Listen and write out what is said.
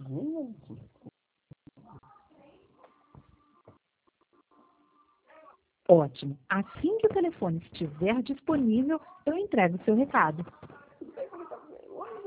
Ótimo. Assim que o telefone estiver disponível, eu entrego o seu recado.